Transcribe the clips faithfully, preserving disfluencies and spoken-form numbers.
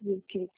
o quê?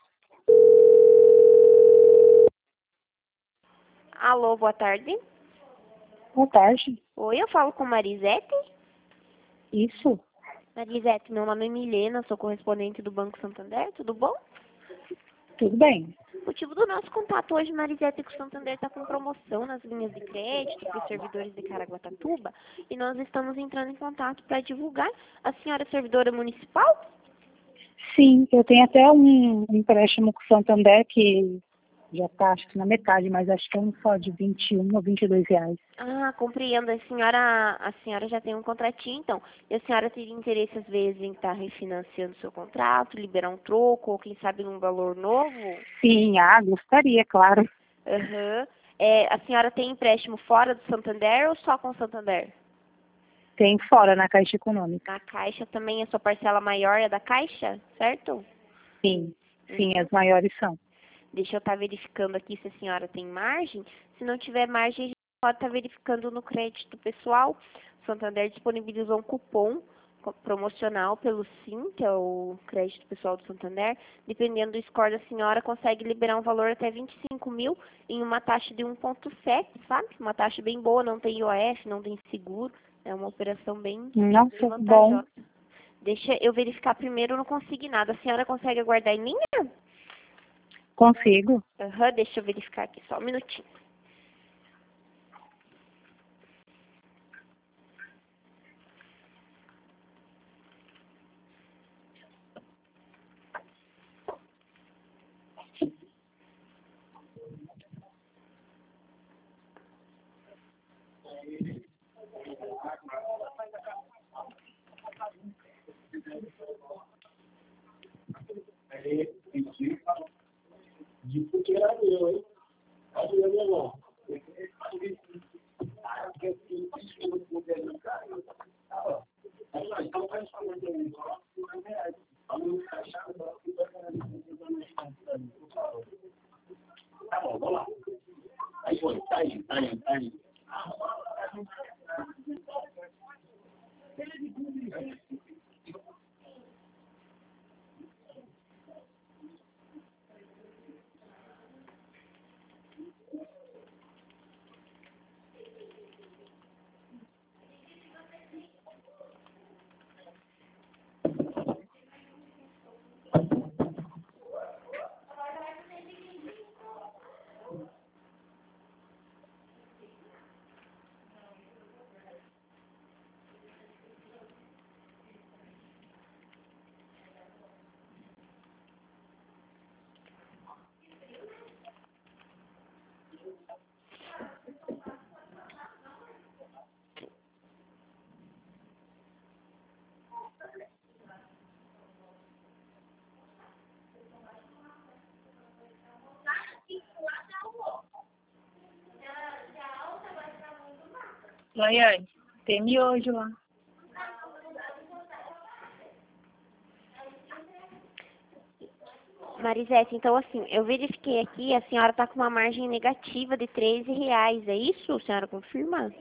Alô, boa tarde. Boa tarde. Oi, eu falo com Marisete? Isso? Marisete, meu nome é Milena, sou correspondente do Banco Santander, tudo bom? Tudo bem. O motivo do nosso contato hoje, Marisete, é que o Santander está com promoção nas linhas de crédito para os servidores de Caraguatatuba e nós estamos entrando em contato para divulgar. A senhora é servidora municipal? Sim, eu tenho até um empréstimo com o Santander que já está, acho que na metade, mas acho que é um só de vinte e um ou vinte e dois reais. Ah, compreendo. A senhora, a senhora já tem um contratinho, então. E a senhora teria interesse, às vezes, em estar refinanciando seu contrato, liberar um troco, ou quem sabe num valor novo? Sim, ah, gostaria, claro. Aham. É, a senhora tem empréstimo fora do Santander ou só com o Santander? Tem fora na Caixa Econômica. Na Caixa também a sua parcela maior é da Caixa, certo? Sim, sim, Uhum. as maiores são. Deixa eu estar verificando aqui se a senhora tem margem. Se não tiver margem, a gente pode estar verificando no crédito pessoal. O Santander disponibilizou um cupom co- promocional pelo SIM, que é o crédito pessoal do Santander. Dependendo do score da senhora, consegue liberar um valor até vinte e cinco mil em uma taxa de um vírgula sete, sabe? Uma taxa bem boa, não tem I O F, não tem seguro. É uma operação bem, bem Nossa, bom. vantajosa. Deixa eu verificar primeiro no consignado. A senhora consegue aguardar em linha? Consigo. Aham, deixa eu verificar aqui só um minutinho. Laiane, tem miojo lá. Marisete, então assim, eu verifiquei aqui, a senhora está com uma margem negativa de treze reais, é isso? A senhora confirma?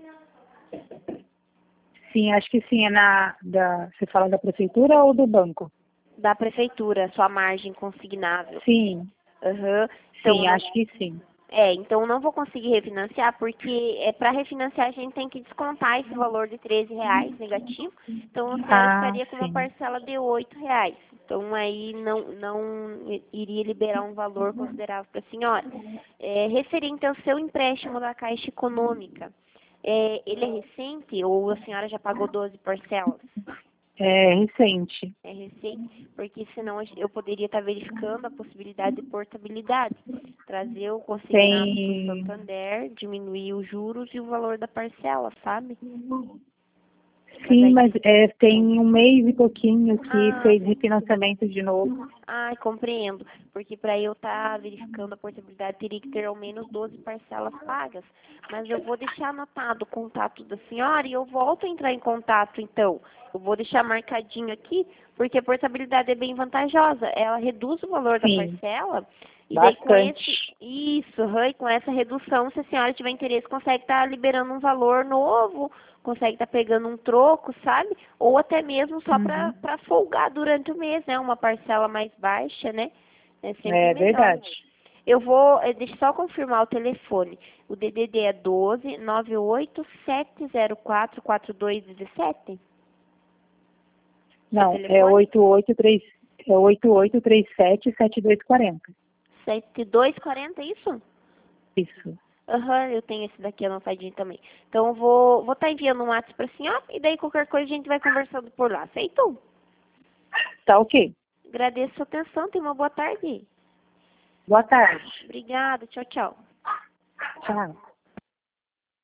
Sim, acho que sim, é na, da, você fala da prefeitura ou do banco? Da prefeitura, sua margem consignável. Sim, Aham. Então, sim, não, acho que sim. é, então não vou conseguir refinanciar, porque é, para refinanciar a gente tem que descontar esse valor de treze reais negativo. Então a senhora Ah, ficaria com uma sim. parcela de oito reais. Então aí não, não iria liberar um valor considerável para a senhora. É, referente ao seu empréstimo da Caixa Econômica, é, ele é recente ou a senhora já pagou doze parcelas? É recente. É recente, porque senão eu poderia estar verificando a possibilidade de portabilidade, trazer o consignado para o Tem. Santander, diminuir os juros e o valor da parcela, sabe? Mas Sim, aí, mas é, tem um mês e pouquinho que ah, fez refinanciamento de novo. ah, compreendo, porque para eu estar verificando a portabilidade teria que ter ao menos doze parcelas pagas, mas eu vou deixar anotado o contato da senhora e eu volto a entrar em contato então. Eu vou deixar marcadinho aqui, porque a portabilidade é bem vantajosa. Ela reduz o valor da Sim, parcela e daí com bastante. esse, isso, aham, e com essa redução, se a senhora tiver interesse, consegue estar liberando um valor novo, consegue estar pegando um troco, sabe? Ou até mesmo só para Uhum. para folgar durante o mês, né? Uma parcela mais baixa, né? É sempre É melhor. verdade. Eu vou, eh, deixa eu só confirmar o telefone. O D D D é doze, nove oito, sete zero quatro, quatro dois um sete? Não, é telefone? oito oito três, é oito oito três sete, sete dois quatro zero. sete dois quatro zero, é isso? Isso. Aham, eu tenho esse daqui anotadinho também. Então eu vou vou estar enviando um WhatsApp pra senhora e daí qualquer coisa a gente vai conversando por lá. Aceitou? Tá ok. Agradeço a sua atenção, tenha uma boa tarde. Boa tarde. Obrigada, tchau, tchau. Tchau.